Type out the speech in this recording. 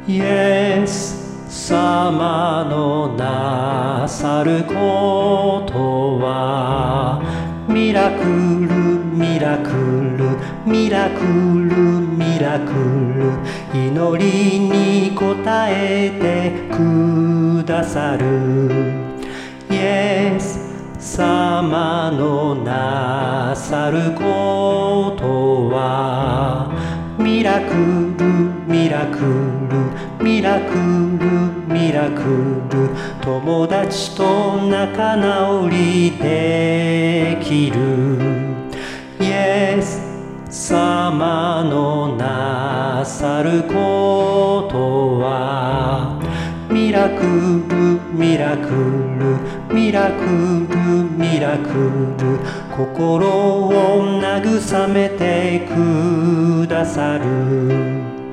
イエス様のなさることはミラクルミラクルミラクルミラクル、祈りに応えてくださる。イエス様のなさることはミラクルミラクルミラクルミラクル、友達と仲直りできる。イエス様のなさることはミラクルミラクルミラクルミラクル、心を慰めてくださる。